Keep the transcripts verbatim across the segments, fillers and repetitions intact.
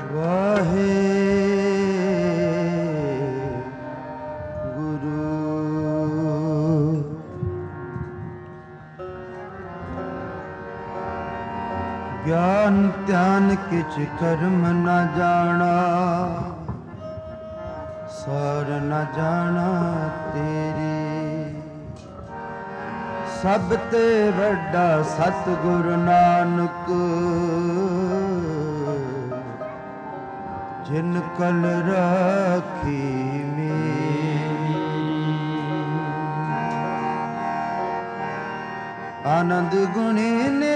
वाहे गुरु ज्ञान ध्यान किच कर्म न जाना सार न जाना तेरी सब ते वड्डा सतगुरु नानक जिन कल राखी मेरी आनंद गुणी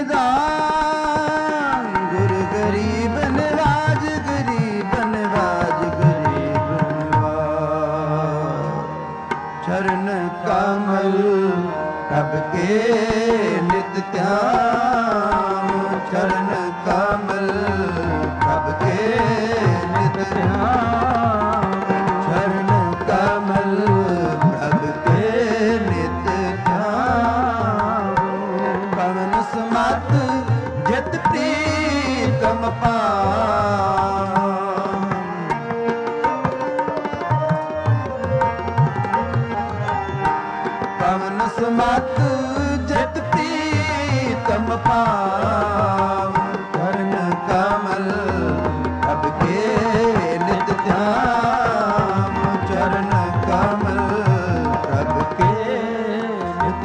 निदान गुरु गरीब निवाज गरीब निवाज गरीब निवाज चरण कमल प्रभ के नित ध्यान चरण कमल प्रभ के नित ध्यान चरण कमल प्रभ के नित ध्यान पवन समत जित प्रीतम पान पवन समत जित प्रीतम पाव चरण कमल प्रभ के नित ध्यान चरण कमल प्रभ के नित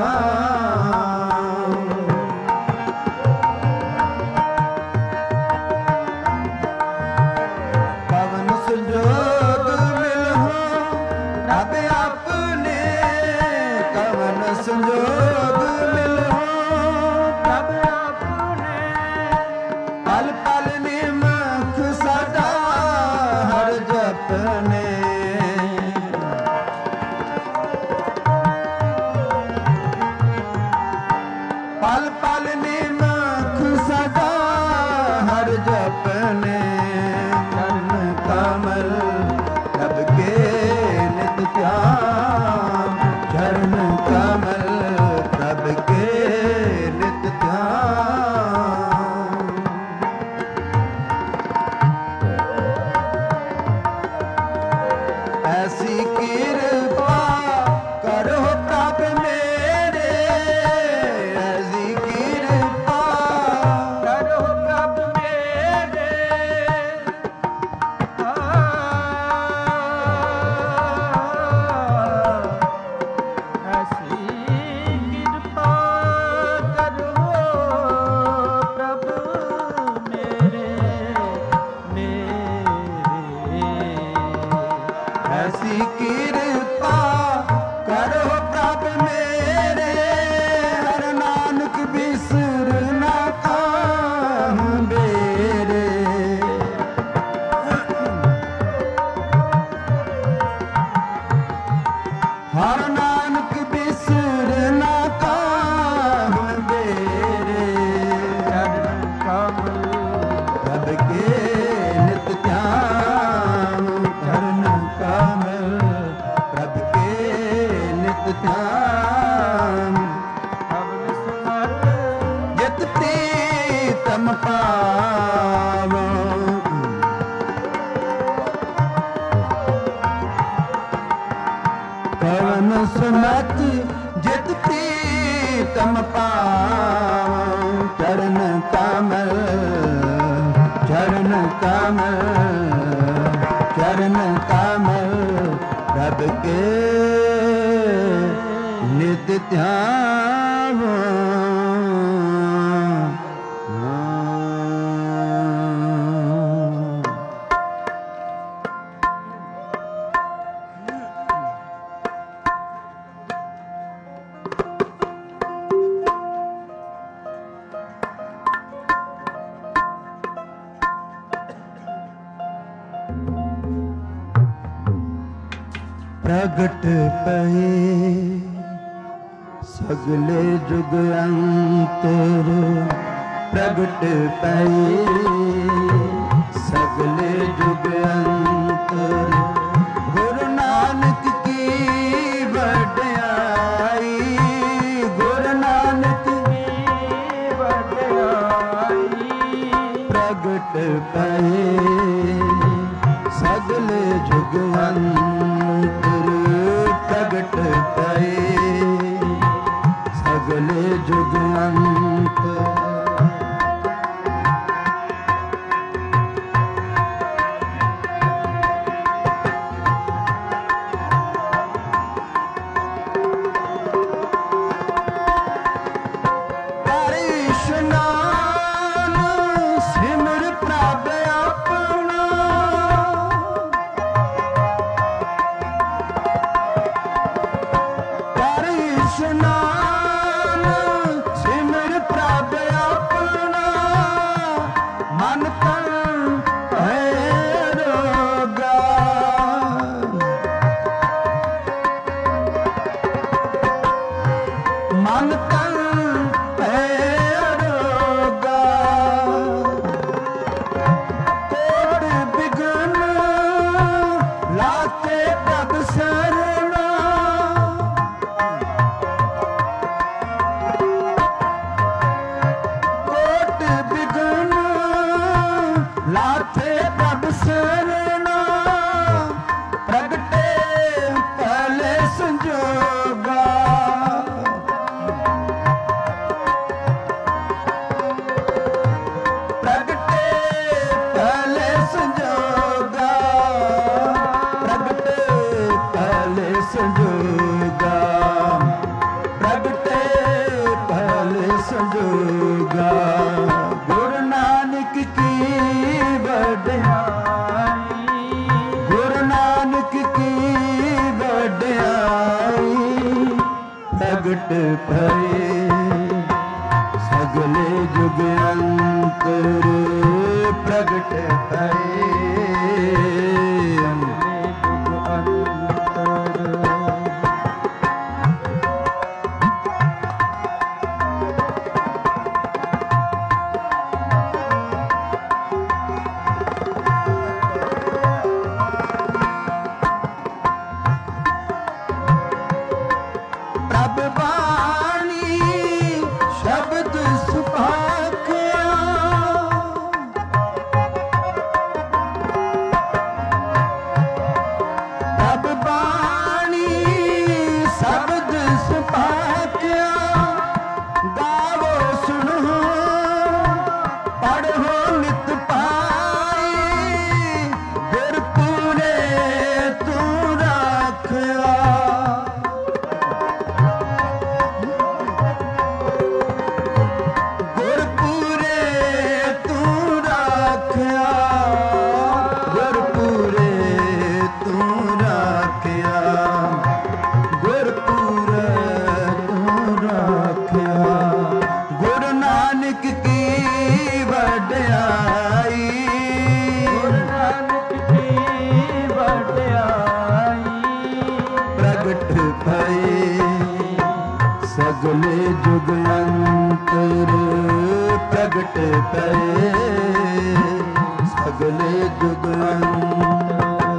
ध्यान पवन संजोग मिलहो रब अपने कवन संजोग मिलहो रब अपने पल पल निमख सदा हर जपने पल पल निमख सदा हर जपने चरण कमल प्रभ के नित ध्यान चरण कमल प्रभ के नित ध्यान ऐसी कृपा करो प्रभ मेरे ऐसी कृपा करो प्रभ मेरे ऐसी कृपा करो प्रभ मेरे मेरे ऐसी कृपा करो प्रभ मेरे हर नानक बिसर ना काम बेरे हर नानक बिसर ना काम बेरे चरण कमल प्रभ के नित ध्यान चरण कमल प्रभ के नित ध्यान पवन समत जित प्रीतम पावो पवन समत जित प्रीतम पावो चरण कमल चरण कमल चरण कमल प्रभ के नित ध्यान प्रगट पए सगले जुग अंतर प्रगट पए सगले जुग अंतर गुरु नानक की वड्याई गुरु नानक की वड्याई प्रगट पए सगले जुग अंतर प्रगट पए सगले जुग अंतर। प्रगट भये सगले जुग अंतर प्रगट भये जुग अंतर। सगले जुग अंतर प्रगट भये सगले जुग अंतर।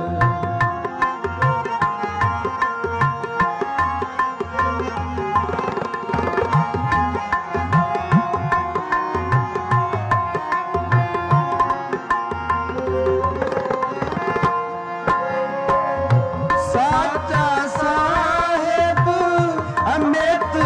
साचा साहेब अमित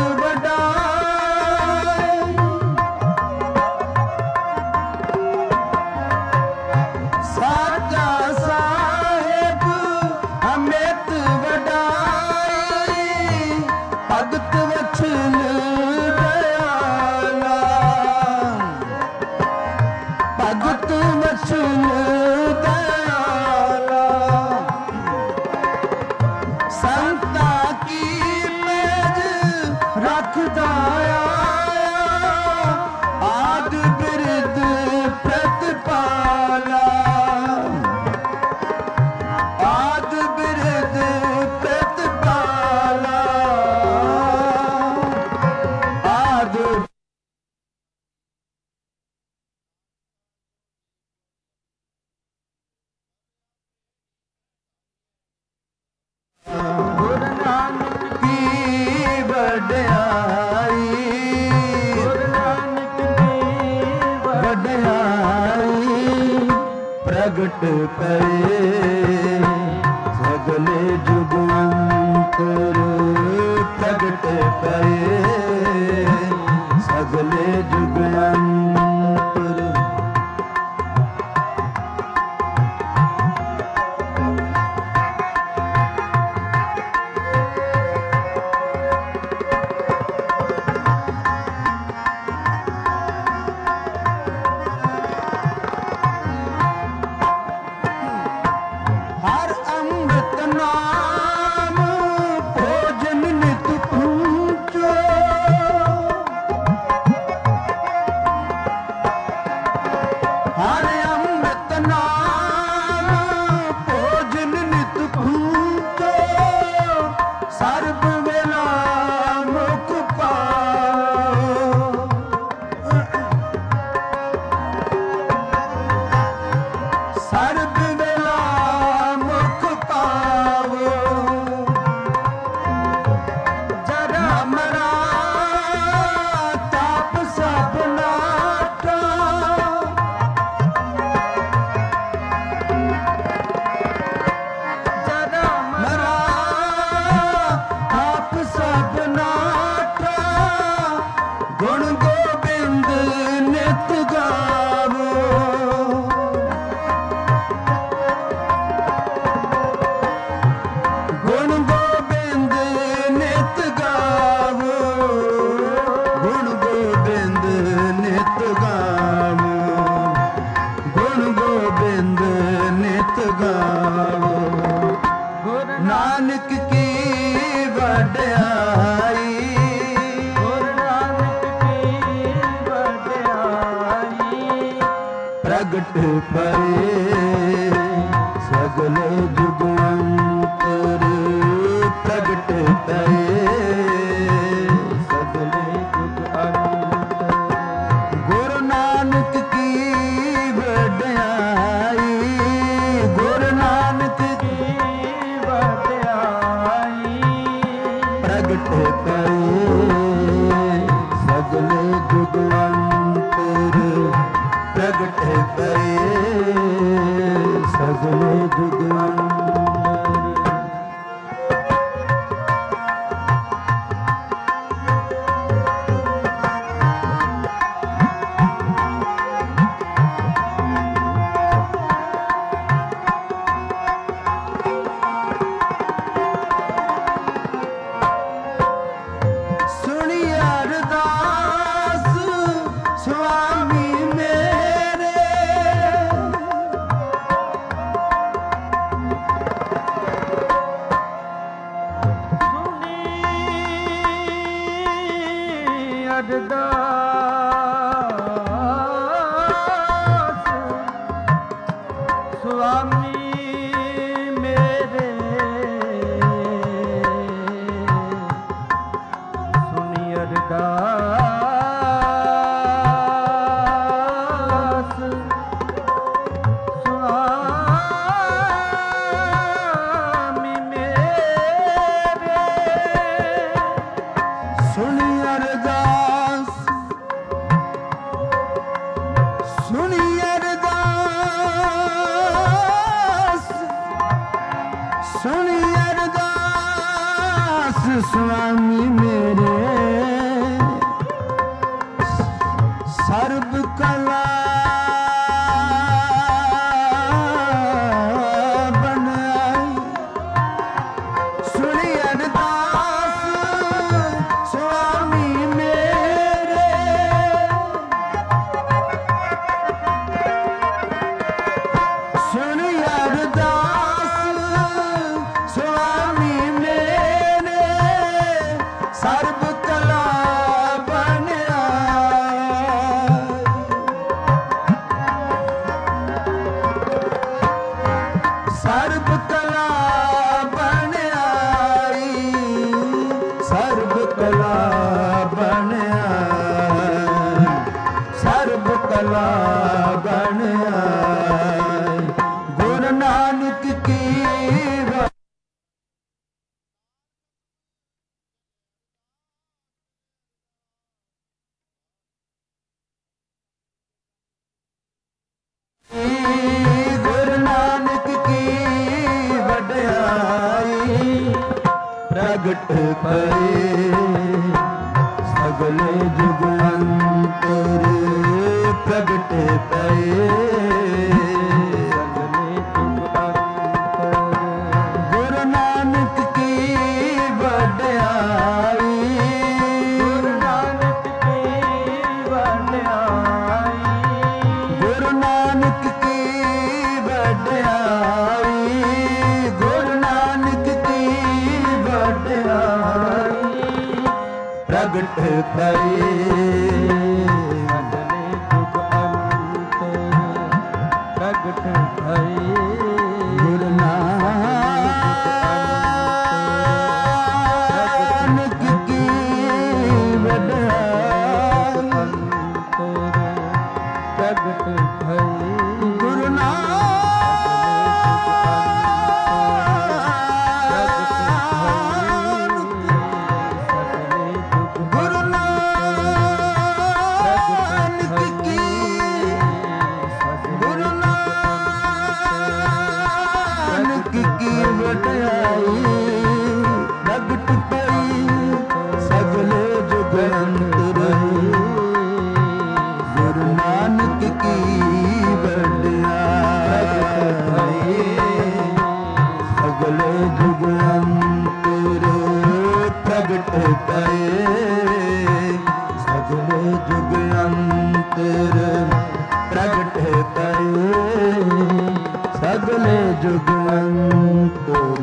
प्रगट पए सगले जुगंतर प्रगट पए सगले जुगंतर। हर अमृत नाम भोजन नित पूजो हर अमृत नाम भोजन नित पूजो सर्ब वेला मुख पाओ सर्ब गुण गोबिंद नित गावो गुण गोबिंद नित गावो गुण गोबिंद नित गावो गुण गोबिंद नित गावो नानक की वड्याई प्रगट पए सगले जुगंतर प्रगट पए सगले जुगंतर। गुरु नानक की वड्याई गुरु नानक की वड्याई प्रगट पए सगले जुगंतर प्रगट पए सगले जुगंतर। सुनी अरदास स्वामी मेरे अरदास स्वामी मेरे सुनी अरदास स्वामी मेरे सुनी अरदास सुनी अरदास सुनी अरदास स्वामी मेरे सर्ब कला बनाई सुनी अरदास स्वामी मेरे सुनी अरदास स्वामी मेरे सर्ब कला सर्ब कला बन आई सर्ब कला बन आई सर्ब कला बन आई गुरु नानक की गुरु ਪ੍ਰਗਟ ਪਏ ਸਗਲੇ ਜੁਗ ਅੰਤਰ ਪ੍ਰਗਟ ਪਏ ਸਗਲੇ ਜੁਗ ਅੰਤਰ ਗੁਰੂ ਨਾਨਕ ਕੀ ਵਡਿਆਈ ਗੁਰੂ ਨਾਨਕ ਕੀ ਵਡਿਆਈ ਗੁਰੂ ਨਾਨਕ ਕੀ ਵਡਿਆਈ ਗੁਰੂ ਨਾਨਕ ਕੀ ਵਡਿਆਈ ਪ੍ਰਗਟ ਪਏ ਸਗਲੇ ਜੁਗ ਅੰਤਰ ਪ੍ਰਗਟ ਪਏ ਗੁਰੂ ਨਾਨਕ ਕੀ ਵਡਿਆਈ ਪ੍ਰਗਟ ਪਏ ਗੁਰੂ ਨਾਨਕ ਪ੍ਰਗਟ ਪਈ ਸਗਲੇ ਜੁਗ ਅੰਤਰ ਗੁਰੂ ਨਾਨਕ ਕੀ ਵਡਿਆਈ ਸਗਲੇ ਜੁਗ ਅੰਤਰ ਪ੍ਰਗਟ ਪਏ ਸਗਲੇ ਜੁਗ ਅੰਤਰ ਪ੍ਰਗਟ ਪਏ ਸਗਲੇ ਜੁਗ ਅੰਤਰ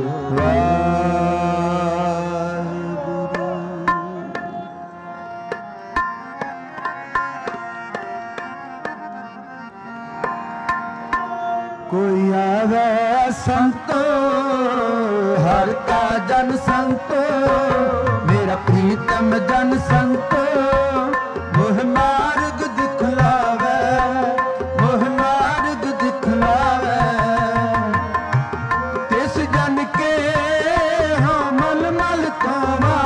ਕੋਈ ਆਵੇ ਸੰਤੋ ਹਰ ਕਾ ਜਨ ਸੰਤੋ ਮੇਰਾ ਪ੍ਰੀਤਮ ਜਨ ਸੰਤੋ ਮੋਹ ਮਾਰਗ ਦਿਖਲਾਵੇ ਮੋਹ ਮਾਰਗ ਦਿਖਲਾਵੇ ਤਿਸ ਜਨ ਕੇ ਹੋ ਮਲ ਮਲ ਤੋਵਾ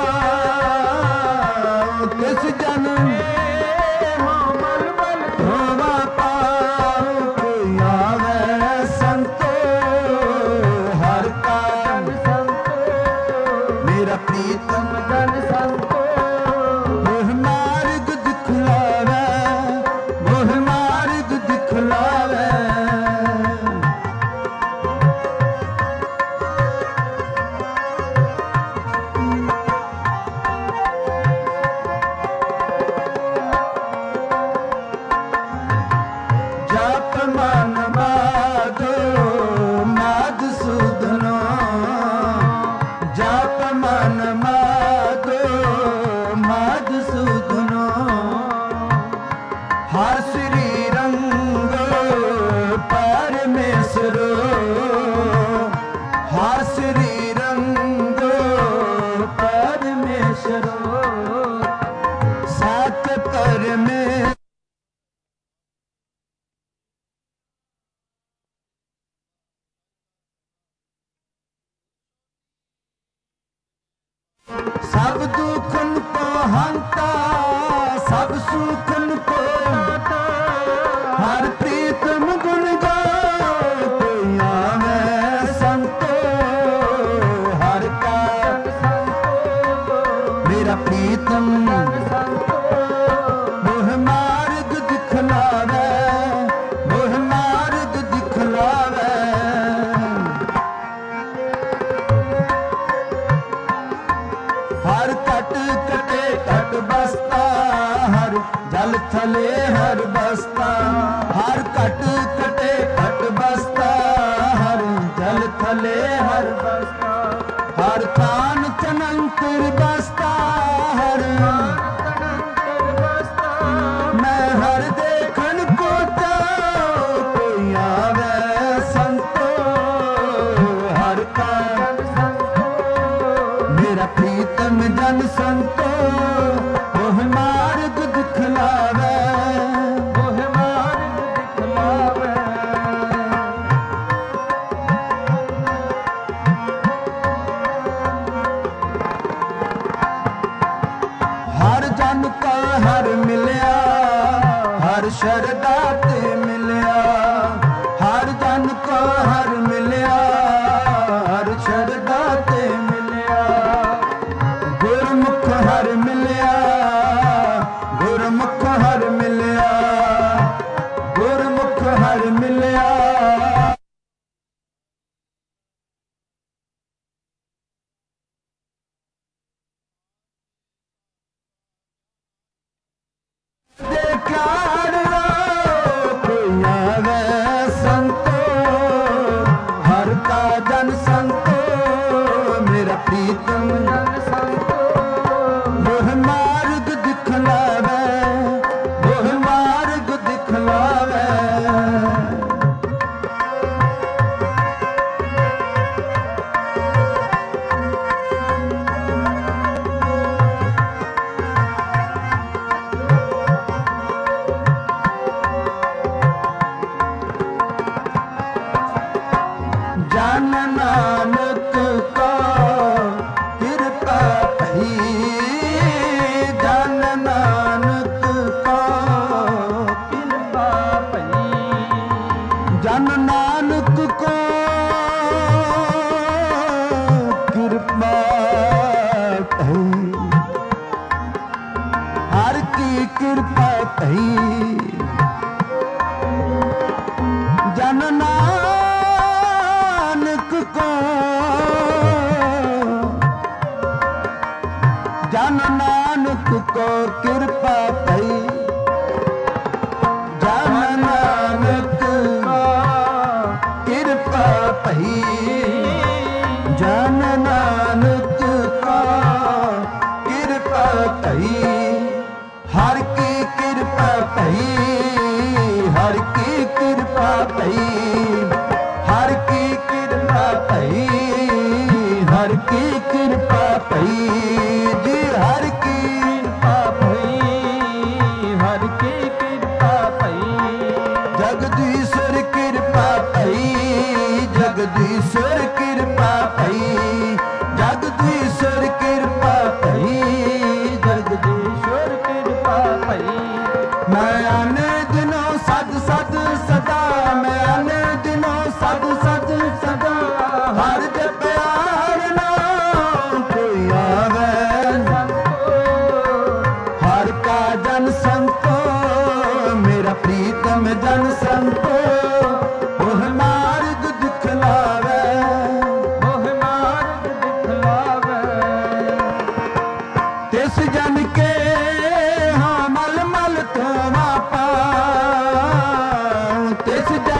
ਪਾਉ ਤਿਸ ਜਨ ਹੋ ਮਲ ਮਲ ਤੋਵਾ ਪਾਉ ਕੋਈ ਆਵੇ ਸੰਤੋ ਹਰ ਕਾ ਸੰਤੋ ਮੇਰਾ ਪ੍ਰੀਤਮ ਜਨ ਸੰਤੋ ਮੋਹ ਮਾਰਗ ਦਿਖਲਾਵੇ ਮੋਹ ਮਾਰਗ ਦਿਖਲਾਵੇ ਜਪ ਮਨ ਮਾਧੋ ਮਾਧ ਸੂਧਨੋ ਜਪ ਮਨ ਮਾਧੋ ਮਾਧ ਸੂਧਨੋ ਹਰ ਸ੍ਰੀ ਰੰਗ ਪਰਮੇਸ਼ਰੋ ਹਰ ਸ੍ਰੀ ਰੰਗ ਪਰਮੇਸ਼ਰੋ ਸਤ ਪਰਮੇ ਸਭ ਦੁਖਨ ਕੋ ਹੰਤਾ ਸਭ ਸੁਖਨ ਕੋ ਦਾਤਾ ਹਰ ਪ੍ਰੀਤਮ ਗੁਣ ਗਾਓ ਕੋਈ ਆਵੇ ਸੰਤੋ ਹਰ ਕਾ ਮੇਰਾ ਪ੍ਰੀਤਮ ਮੋਹ ਮਾਰਗ ਦਿਖਲਾਵੇ ਮੋਹ ਮਾਰਗ ਦਿਖਲਾਵੇ ਹਰ ਘਟ ਕਟੇ ਘਟ ਬਸਤਾ ਹਰ ਜਲ ਥਲੇ ਹਰ ਬਸਤਾ ਹਰ ਘਟ ਕਟੇ ਘਟ ਬਸਤਾ ਹਰ ਜਲ ਥਲੇ ਹਰ ਬਸਤਾ ਹਰ ਥਾਨ ਤਨੰਤਰ ਬਸਤਾ ਹਰ ਤਨੰਤਰ ਬਸਤਾ ਮੈਂ ਹਰ ਦੇਖਣ ਕੋ ਜਾਉ ਕੋਈ ਆਵੇ ਸੰਤੋ ਹਰ ਕਾ ਮੇਰਾ ਪ੍ਰੀਤਮ ਜਨ ਸੰਤੋ ਮੋਹ ਮਾਰਗ ਦਿਖਲਾਵੇ ਮੋਹ ਮਾਰਗ ਦਿਖਲਾਵੇ ਹਰ ਜਨ ਕਾ ਹਰ ਮਿਲਿਆ ਹਰ ਸ਼ਰਧਾ ਤੇ ਮਿਲਿਆ ਹਰ ਜਨ ਕਾ ਹਰ ਮਿਲਿਆ ਹਰ ਸ਼ਰਧਾ ਤੇ ਮਿਲਿਆ हर का जन संतो मेरा प्रीतम जन संतो मोह मार्ग दिखलावे मोह मार्ग दिखलावे जन नानक का कृपा भई जन नानक का कृपा भई जन नानक को कृपा भई हर की कृपा भई जन को जन नानक को कृपा भई जन नानक को कृपा भई जन नानक को कृपा भई हर की कृपा भई हर की कृपा भई हर की कृपा भई हर की कृपा भई जी हर की कृपा भई हर की कृपा भई जगदीश्वर कृपा भई जगदीश्वर कृपा भई जगदीश्वर कृपा भई जगदीश्वर कृपा भई मैं आने दिनों सद सद सदा मैं आने दिनों सद सद सदा हर दे प्यार नाम कोई आवे हर का जन संतो मेरा प्रीतम जन संतो मोह मार्ग दिखलावे मोह मार्ग दिखलावे तिस जन के हाँ मल मल धोवा पाऊं तिस जन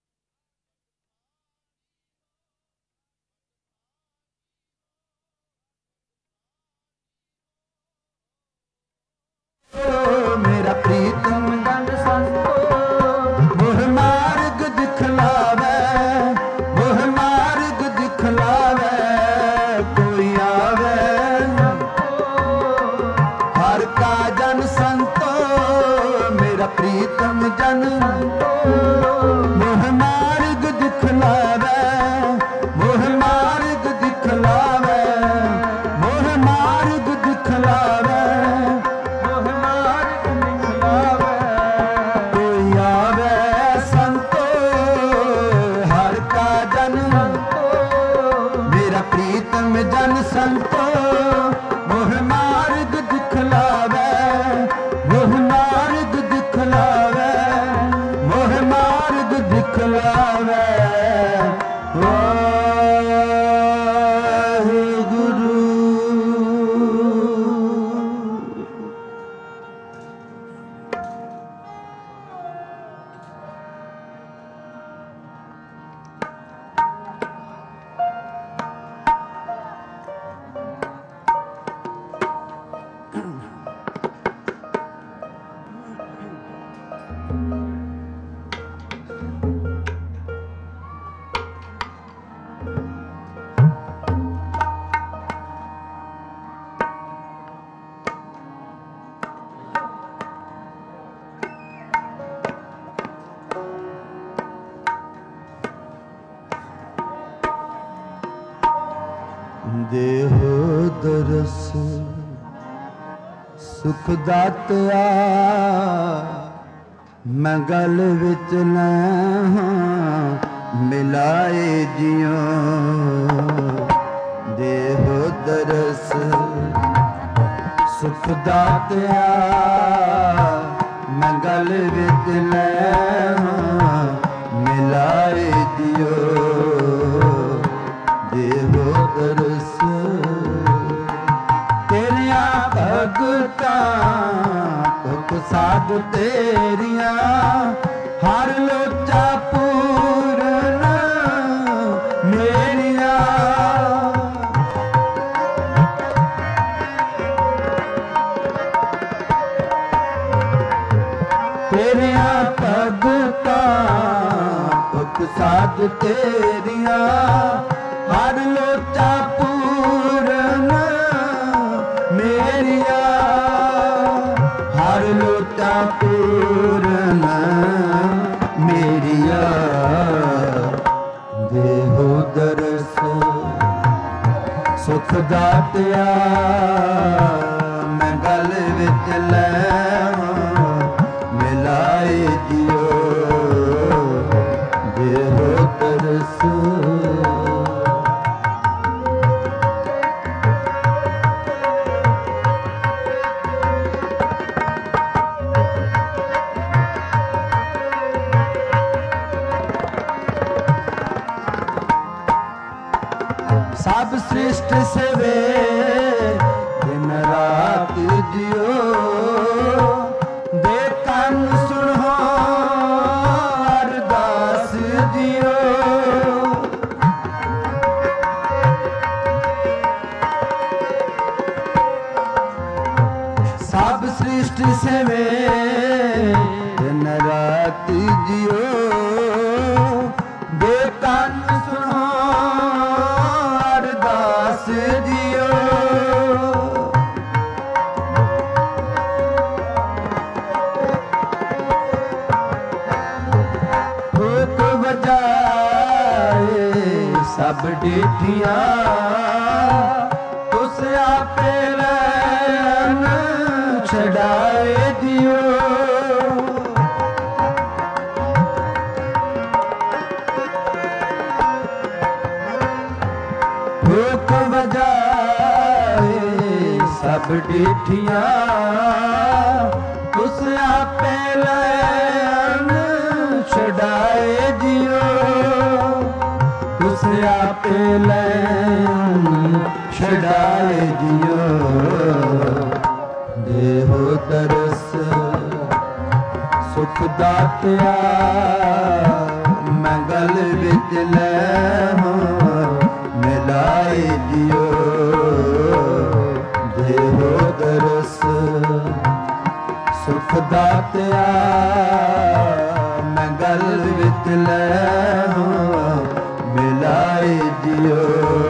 मेरा प्रीतम जन संतो मोह मार्ग दिखलावे मोह मार्ग दिखलावे कोई आवे हर का जन संतो मेरा प्रीतम जन मोह मार्ग दिखलावे मोह मार्ग दिखलावे मोह मार्ग दिखलावे प्रीतम जन संतो मोह मार्ग दिखलावे मोह मार्ग दिखलावे मोह मार्ग दिखलावे वाहिगुरु देहो दरस सुख दातिया मैं गल विच न मिलाए जियो देहो दरस सुख दातिया मैं गल विच न मिलाए जियो देहो दरस तेरिया भगता तुक साध तेरिया हर लोचा पूरन तेरिया हर लोचा पूरन मेरिया हर लोचा पूरन मेरिया देहो दरस सुख दातिया मैं गल विच लैवां मिलाए जियो देहो दरस सब सृष्ट सेवे दिन रात जियो दे कन सुनो अरदास जियो सब सृष्ट सेवे दिन रात जियो दे कन सुनो जियो फूक बजाए सब डिठियां तुस आपे लैन छड़ाए दियो फूक बजाए सब डिठियां तुस आपे लैन छड़ाए जियो तुस आपे लैन छड़ाए जियो देहो तरस सुख दातिया मैं गल विच लैवां मिलाए जियो देहो दरस सुख दातिया मैं गल विच लैवां मिलाए जियो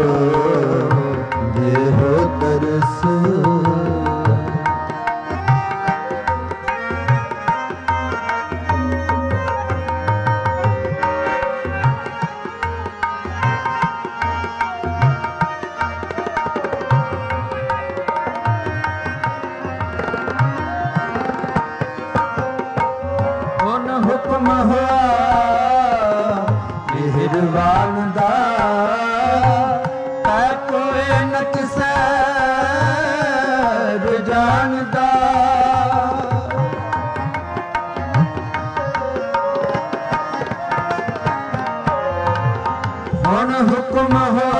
देहो दरस हुक्म हुआ मेहरबान दा तै कोई नक्सा जानदा हुन हुक्म हुआ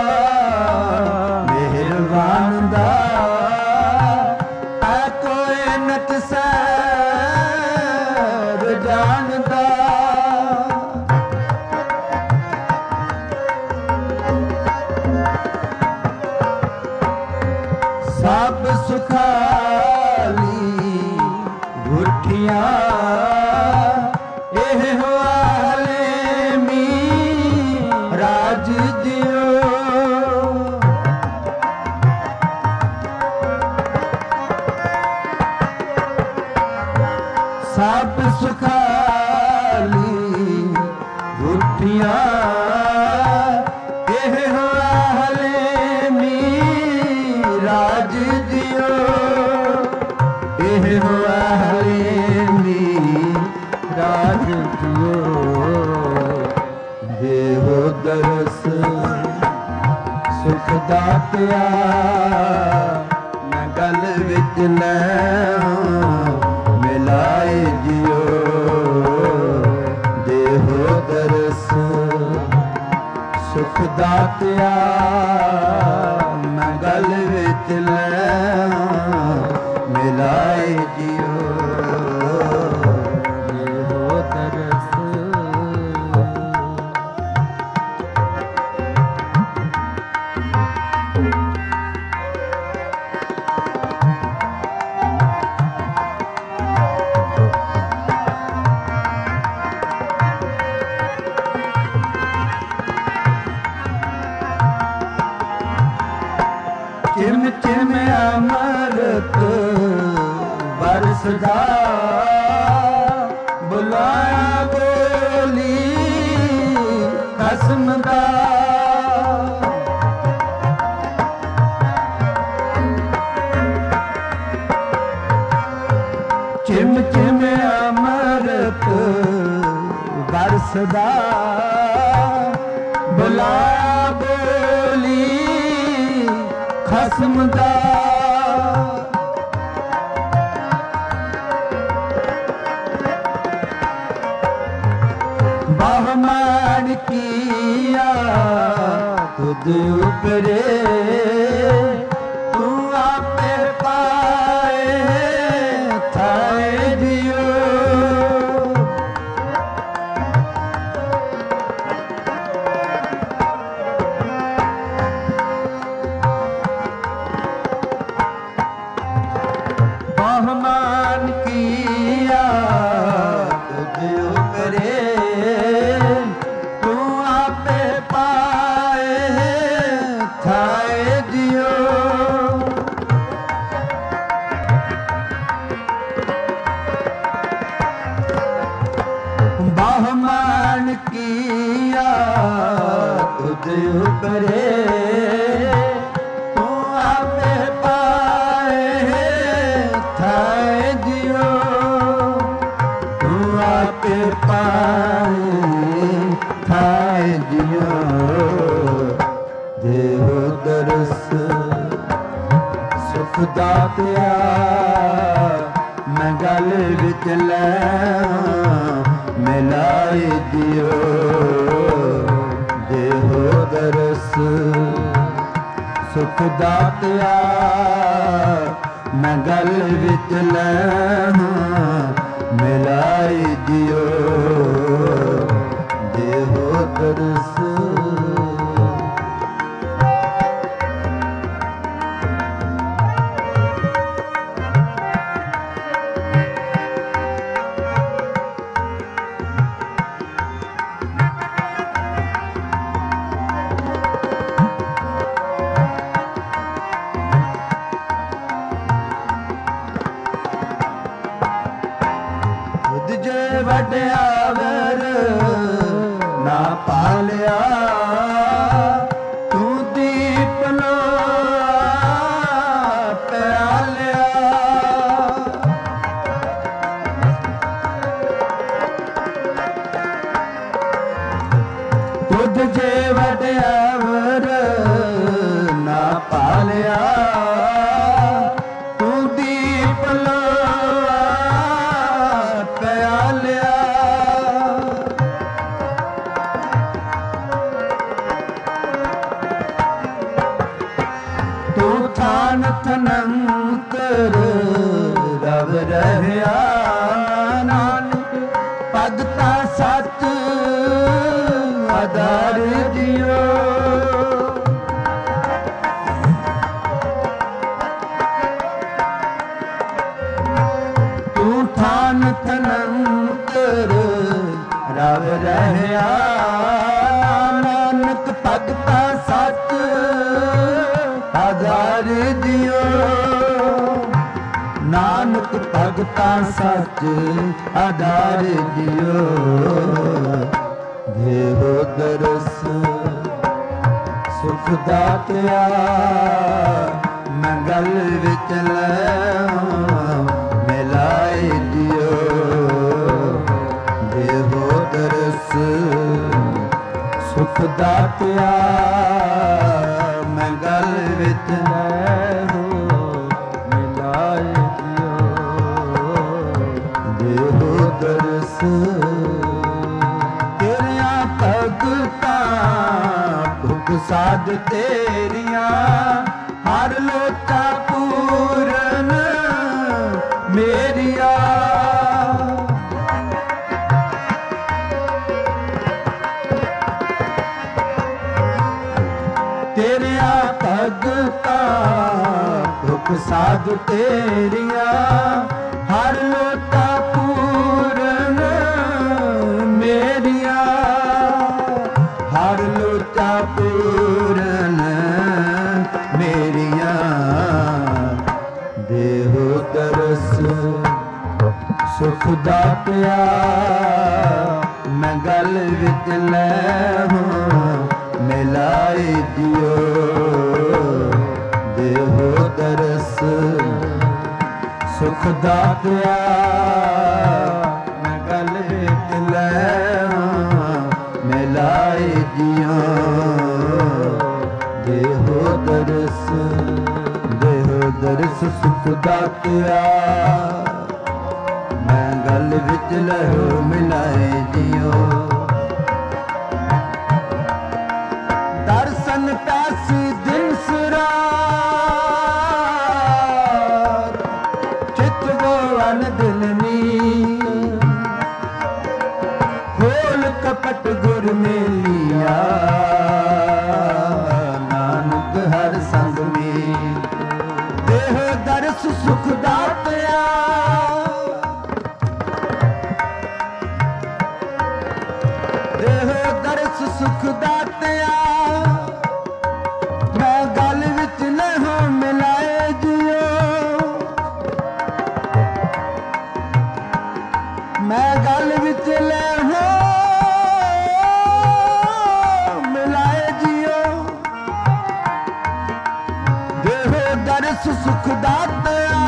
मेहरबान दा तै कोई नक्सा जानदा सब सुखाली गुठियां एह हाले मी राज जियो सब सुखाली गुठियां एह हाले मी राज जियो एह हाले मी राज जियो देहो दरस सुख दातिया मैं गल विच लैवां मिलाए जियो देहो दरस सुख दातिया मैं गल विच लैवां मिलाए जियो देहो दरस ਚਿਮ ਚਿਮ ਅੰਮ੍ਰਿਤ ਬਰਸਦਾ ਬੁਲਾਇਆ ਬੋਲੀ ਖਸਮ ਦਾ ਚਿਮ ਚਿਮ ਅੰਮ੍ਰਿਤ ਬਰਸਦਾ ਬੁਲਾਇਆ ਬੋਲੀ ਖਸਮ ਦਾ ਬਹਮਾਨ ਕੀਆ ਤੁਧ ਉਪਰੇ ਤੂੰ ਆਪੇ ਪਾਏ ਥਾਏ ਦਿਓ ਬਹਮਾਨ ਕੀਆ ਤੁਧ ਉਪਰੇ ਬਹਮਾਨ ਕੀਆ ਤੁਧ ਉਪਰੇ ਤੂੰ ਆਪੇ ਪਾਏ ਥਾਏ ਦਿਓ ਤੂੰ ਆਪੇ ਪਾਏ ਥਾਏ ਦਿਓ ਦੇਵ ਦਰਸ ਸੁਖ ਦਾਤਿਆ ਮੈਂ ਗਲ ਵਿੱਚ ਲੈ ਮਿਲਾਏ ਦਿਓ ਦੇਹੋ ਦਰਸ ਸੁਖ ਦਾਤਿਆ ਮੈਂ ਗਲ ਵਿੱਚ ਲੈ ਮਿਲਾਏ ਦਿਓ ਦੇਹੋ ਦਰਸ ਜੇ ਵਡਿਆਵਰ ਨਾ ਪਾਲਿਆ ਤੂੰ ਦੀਪ ਨਾ ਪਿਆਲਿਆ ਤੁਧ ਜੇ ਵਡਿਆਵਰ ਨਾ ਪਾਲਿਆ ਤੂੰ ਦੀਪ ਨਾ ਤੂੰ ਥਾਨ ਥਨੰਤਰ ਰਵ ਰਹਿਆ ਨਾਨਕ ਭਗਤਾ ਸੱਚ ਆਧਾਰ ਦਿਓ ਤੂੰ ਥਾਨ ਥਨੰਤਰ ਰਵ ਰਹਿਆ ਨਾਨਕ ਭਗਤਾ ਸੱਚ ਆਧਾਰ ਦਿਓ ਨਾਨਕ ਭਗਤਾ ਸੱਚ ਆਧਾਰ ਦਿਓ ਦੇਵ ਦਰਸ ਸੁਖ ਦਾਤਿਆ ਮੈਂ ਗਲ ਵਿੱਚ ਲੈ ਮਿਲਾਏ ਦਿਓ ਦੇਵ ਦਰਸ ਸੁਖ ਦਾਤਿਆ ਮੈਂ ਗਲ ਵਿੱਚ ਲੈ ਮਿਲਾਏ ਦਿਓ ਦੇਹੋ ਦਰਸ ਤੇਰੀਆਂ ਭਗਤਾਂ ਭੁਖ ਸਾਧ ਤੇਰੀਆਂ ਹਰ ਲੋਚਾ ਪੂਰਨ ਮੇਰੀਆ ਤੇਰੀਆਂ ਭਗਤਾਂ ਭੁਖ ਸਾਧ ਤੇਰੀਆਂ ਹਰ ਲੋਟਾ ਪੂਰਨ ਮੇਰੀਆਂ ਹਰ ਲੋਟਾ ਪੂਰਨ ਮੇਰੀਆਂ ਸੁਖ ਦਾਤਿਆ ਮੈਂ ਗਲ ਵਿੱਚ ਲੈ ਹੂੰ ਮਿਲਾਏ ਦਿਓ ਦੇਹੋ ਦਰਸ ਸੁਖ ਦਾਤਿਆ ਮੈਂ ਗਲ ਵਿੱਚ ਲੈ ਹੂੰ ਮਿਲਾਏ ਦਿਓ ਦੇਹੋ ਦਰਸ ਦੇਹੋ ਦਰਸ ਸੁਖ ਦਾਤਿਆ ਮੈਂ ਗਲ ਵਿੱਚ ਲਹੋ ਮਿਲਾਏ ਦਿਓ ਦਰਸ਼ਨ ਕਾਸੀ ਦਿਨ ਸਰਾਰ ਚਿਤ ਗੋਵਨ ਦਿਲਨੀ ਖੋਲ ਕਪਟ ਗੁਰ ਮੇਲਿਆ ਨਾਨਕ ਹਰ ਸੰਗ ਮੇ ਦੇਹ ਦਰਸ ਸੁਖ ਦਾਤਿਆ ਦਰਸ ਸੁਖ ਦਾਤਿਆ ਮੈਂ ਗਲ ਵਿੱਚ ਲਹੋ ਮਿਲਾਏ ਜਿਓ ਮੈਂ ਗਲ ਵਿੱਚ ਲਹੋ ਮਿਲਾਏ ਜਿਓ ਦੇਹੋ ਦਰਸ ਸੁਖ ਦਾਤਿਆ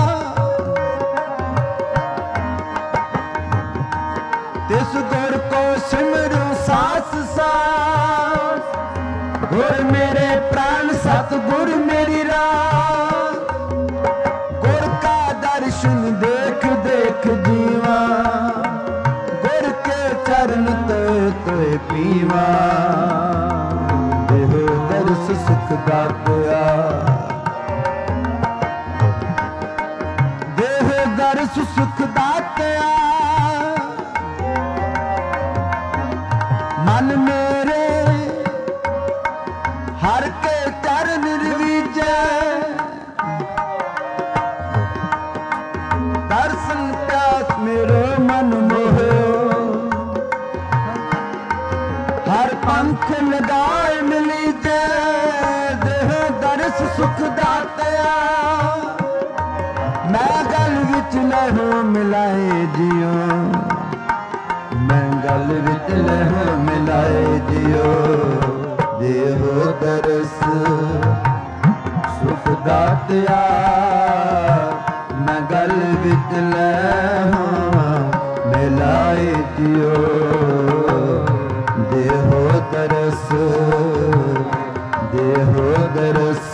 ਤਿਸ ਗੁਰ ਕੋ ਸਿਮਰੂ ਸਾਸ ਸਾਸ ਗੁਰ ਮੇਰੇ ਪ੍ਰਾਨ ਸਤ ਗੁਰ ਮੇਰੀ ਰਾਤ ਗੁਰ ਕਾ ਦਰਸ਼ਨ ਦੇਖ ਦੇਖ ਜੀਵਾ ਗੁਰ ਕੇ ਚਰਨ ਤੋਏ ਤੋਏ ਪੀਵਾ ਦੇਹ ਦਰਸ ਸੁਖ ਦਾਤਿਆ ਦੇਹ ਦਰਸ ਸੁਖ ਦਾਤਿਆ ਮਨ ਮੇਰੇ ਹਰ ਕੇ ਚਰਨ ਨਿਰਵੀਜੈ ਦਰਸ਼ਨ ਪਿਆਸ ਮੇਰੇ ਮਨ ਮੋਹਿਓ ਹਰ ਪੰਖ ਲਗਾਏ ਮਿਲੀ ਜੈ ਦੇਹ ਦਰਸ ਸੁਖ ਦਾਤਿਆ ਮੈਂ ਗਲ ਵਿੱਚ ਲਹੋ ਮਿਲਾਏ ਜਿਉ ਮੈਂ ਗਲ ਵਿੱਚ ਲਹੋ ਮਿਲਾਏ ਜਿਓ ਦੇਹੋ ਦਰਸ ਸੁਖ ਦਾਤਿਆ ਮੈਂ ਗਲ ਵਿੱਚ ਲਹੋ ਮਿਲਾਏ ਜਿਓ ਦੇਹੋ ਦਰਸ ਦੇਹੋ ਦਰਸ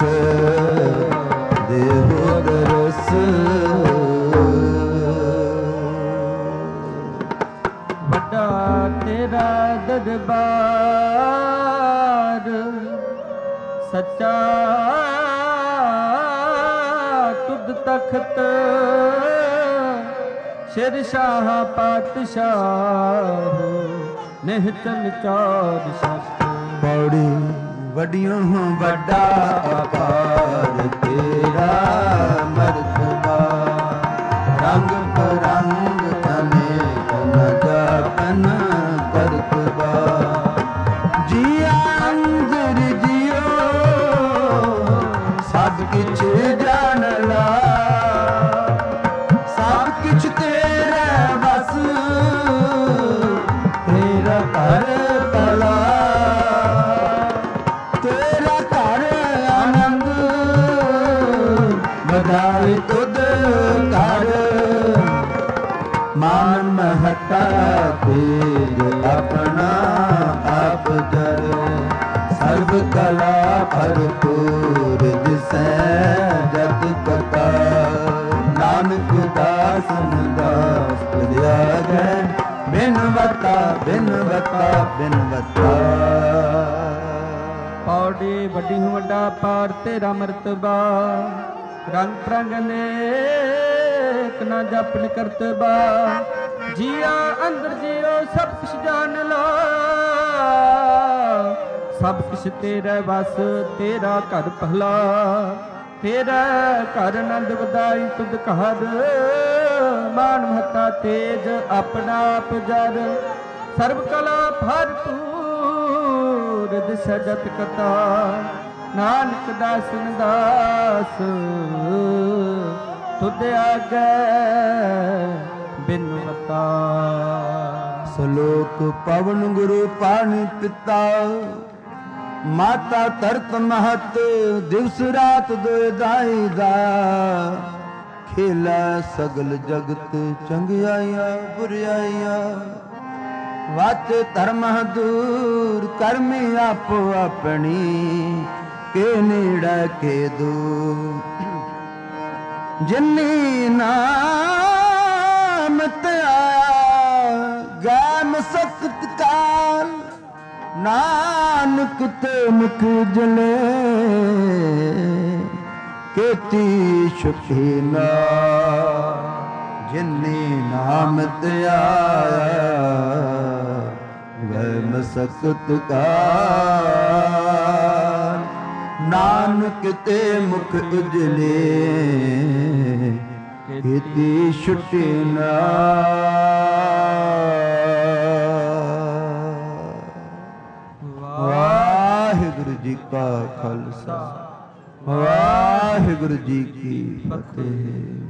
ਦੇਹੋ ਦਰਸ ਤੇਰਾ ਦਰਬਾਰ ਸੱਚਾ ਤੁਧ ਤਖਤ ਸ਼ੇਰ ਸ਼ਾਹ ਪਾਤਸ਼ਾਹ ਨਿਹਚਲ ਚੌਰ ਸ਼ਸਤ ਪੌੜੀ ਵੱਡਿਓ ਵੱਡਾ ਅਪਾਰ ਤੇਰਾ ਮਰਤਬਾ ਰੰਗ ਬਰੰਗ ਅਨੇਕ ਨ ਜਾਪਨ ਕਰਤਬਾ ਜੀਆ ਅੰਦਰ ਜਿਓ ਸਭ ਕਿਛ ਜਾਣ ਲਾ ਸਭ ਕਿਛ ਤੇਰਾ ਬਸ ਤੇਰਾ ਘਰ ਭਲਾ ਤੇਰਾ ਘਰ ਆਨੰਦ ਵਧਾਏ ਤੁਧ ਘਰ ਮਾਨ ਮਹਤਾ ਤੇਜ ਆਪਣਾ ਆਪ ਜਰ ਸਰਬ ਕਲਾ ਭਰਪੂਰ ਦਿਸੈ ਜਤ ਕਥਾ ਨਾਨਕ ਦਾਸਨ ਦਾਸ ਪਰਿਆਗੈ ਬਿਨਵਤਾ ਬਿਨਵਤਾ ਬਿਨਵਤਾ ਪੌੜੀ ਵੱਡੀ ਨੂੰ ਵੱਡਾ ਪਾਰ ਤੇਰਾ ਮਰਤਬਾ ਰੰਗ ਪ੍ਰੰਗ ਨੇਕ ਨਾ ਜਪਨ ਕਰਤਬਾ ਜੀਆ ਅੰਦਰ ਜਿਉ ਸਭ ਕੁਛ ਜਾਣ ਲਾ ਸਭ ਕੁਛ ਤੇਰਾ ਵਸ ਤੇਰਾ ਘਰ ਪਹਿਲਾ ਤੇਰਾ ਘਰ ਆਨੰਦ ਵਧਾਈ ਤੁਧ ਘਰ ਮਾਨ ਮਹਤਾ ਤੇਜ ਆਪਣਾ ਆਪ ਜਰ ਸਰਬ ਕਲਾ ਭਰਪੂਰ ਦਿਸ ਜਤ ਕਥਾ ਨਾਨਕ ਦਾਸਨ ਦਾਸ ਤੁਧ ਆਗੈ ਬਿਨ ਸਲੋਕ ਪਵਨ ਗੁਰੂ ਪਾਣੀ ਪਿਤਾ ਮਾਤਾ ਧਰਤ ਮਹਤ ਦਿਵਸ ਰਾਤ ਦੋਇ ਦਾਈ ਦਾ ਖੇਲਾ ਸਗਲ ਜਗਤ ਚੰਗਿਆਈਆਂ ਬੁਰਿਆਈਆਂ ਵਾਚ ਧਰਮ ਦੂਰ ਕਰਮੀ ਆਪੋ ਆਪਣੀ ਕੇ ਨੇੜਾ ਕੇ ਦੂਰ ਜਿਨੀ ਨਾਮ ਤੇ ਆਇਆ ਗੈ ਮਸਕਤ ਕਾਲ ਨਾਨਕ ਤੇ ਮੁਖ ਜਲੇ ਕੀਤੀ ਸ਼ੁਕੀਨਾ ਜਿਨੀ ਨਾਮ ਤੇ ਆਇਆ ਗੈ ਮਸਕਤ ਕਾਲ ਨਾਨਕ ਤੇ ਮੁਖ ਉਜਲੇ ਕੀਤੀ ਛੁੱਟੀ ਨਾ ਵਾਹਿਗੁਰੂ ਜੀ ਕਾ ਖਾਲਸਾ ਵਾਹਿਗੁਰੂ ਜੀ ਕੀ ਫਤਿਹ।